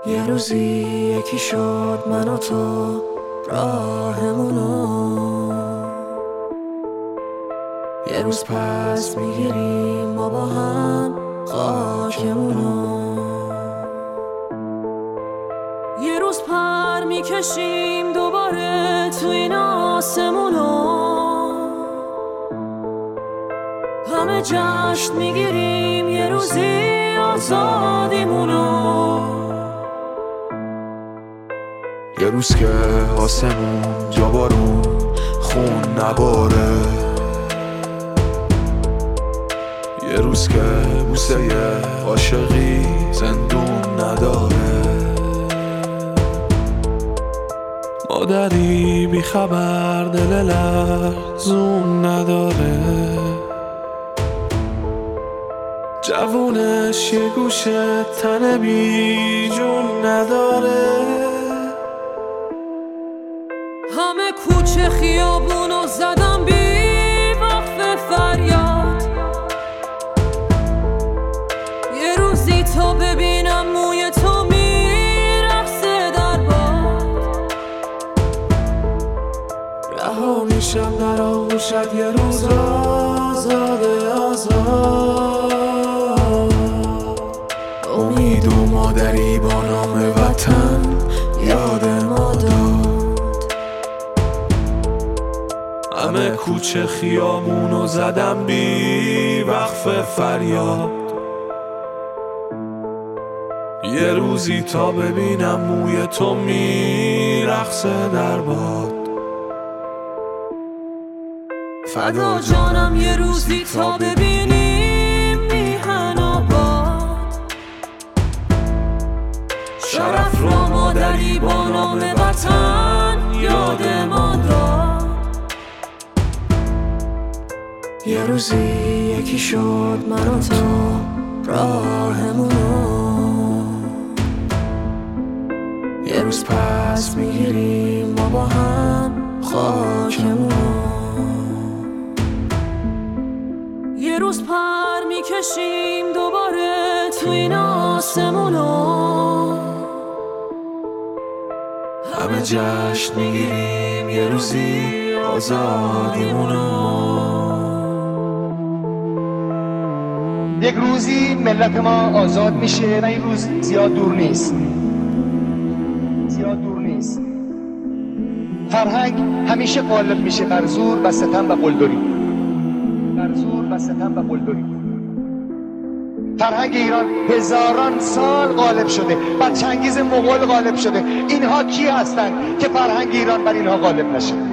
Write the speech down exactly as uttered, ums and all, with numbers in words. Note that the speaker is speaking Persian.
یه روزی یکی شد من و تو راهمونو، یه روز پس میگیریم ما با هم خاکمونو، یه روز پر میکشیم دوباره تو این آسمونو، همه جشن میگیریم یه روزی آزادیمونو، یه روز که آسمون جا بارون خون نباره، یه روز که بوسه عاشقی زندون نداره، مادری بی خبر دل لرزون نداره، جوونش یه گوشه تن بی جون نداره، همه کوچه خیابونو زدم بی وقف فریاد، یه روزی تا ببینم موی تو میرقصه در باد، رها میشم در آغوشت یه روز آزاده آزاد، امید و مادری با نام وطن یاد ما داد، همه کوچه خیابونو زدم بی وقف فریاد، یه روزی تا ببینم موی تو میرقصه در باد، فدا جانم یه روزی تا ببینیم میهن آباد، شرف را مادری با نام وطن یاد ما داد، یه روزی یکی شد من و تو راهمونو، یه روز پس میگیریم ما با هم خاکمونو، یه روز پر میکشیم دوباره تو این آسمونو، همه جشن میگیریم یه روزی آزادیمونو. یک روزی ملت ما آزاد میشه و این روز زیاد دور نیست، زیاد دور نیست. فرهنگ همیشه غالب میشه بر زور و ستم و قلدری، بر زور و ستم و قلدری. فرهنگ ایران هزاران سال غالب شده، بر چنگیز مغول غالب شده. اینها کی هستند که فرهنگ ایران بر اینها غالب نشه؟